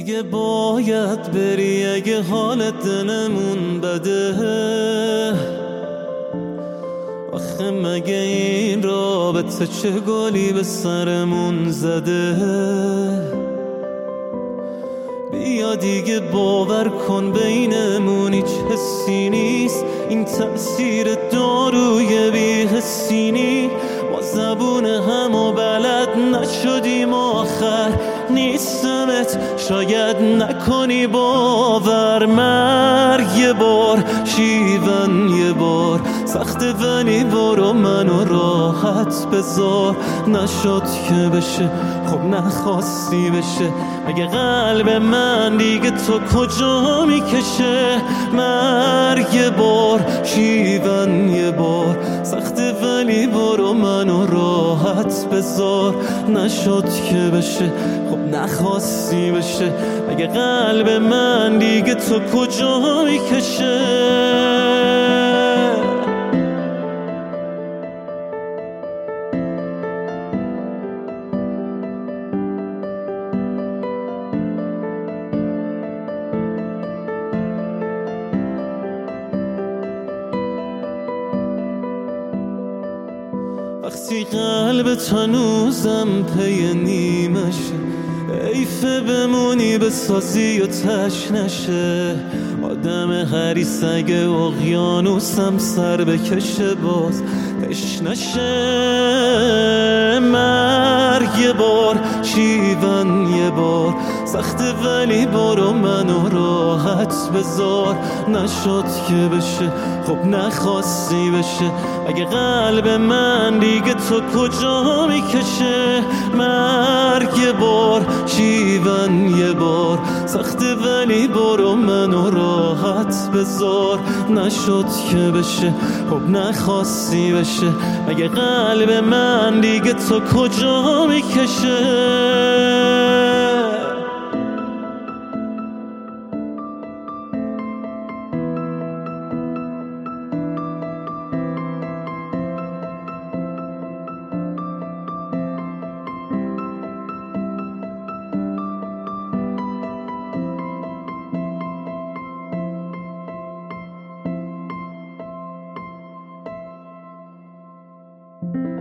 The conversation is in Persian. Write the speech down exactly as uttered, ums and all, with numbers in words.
دیگه باید بری اگه حالت دلمون بده. آخه مگه این رابطه چه گلی به سرمون زده. بیا دیگه باور کن بینمون هیچ حسی نیست، این تأثیر داروی بی حسی نیست. ما زبون همو بلد نشدیم آخر نیستمت شاید نکنی باور. مرگ یه بار شیون یه بار سخته ولی برو منو راحت بذار. نشد که بشه خب نخواستی بشه، اگه قلب من دیگه تو کجا میکشه. مرگ یه بار شیون یه بار سخته ولی برو منو راحت بذار. نشد که بشه خب نخواستی بشه، اگه قلب من دیگه تو کجا میکشه. وقتی قلب هنوزم پی نیمشه، حیفه بمونی بسازی و تش نشه. آدم حریص اگه اقیانوسم سر بکشه باز تش نشه. مرگ یه بار شیون یه بار سخته ولی برو منو راحت بذار. نشد که بشه خب نخواستی بشه، اگه قلب من دیگه تو کجا میکشه. مرگ یه بار شیون یه بار سخته ولی برو منو راحت بذار. نشد که بشه خب نخواستی بشه، اگه قلب من دیگه تو کجا میکشه. you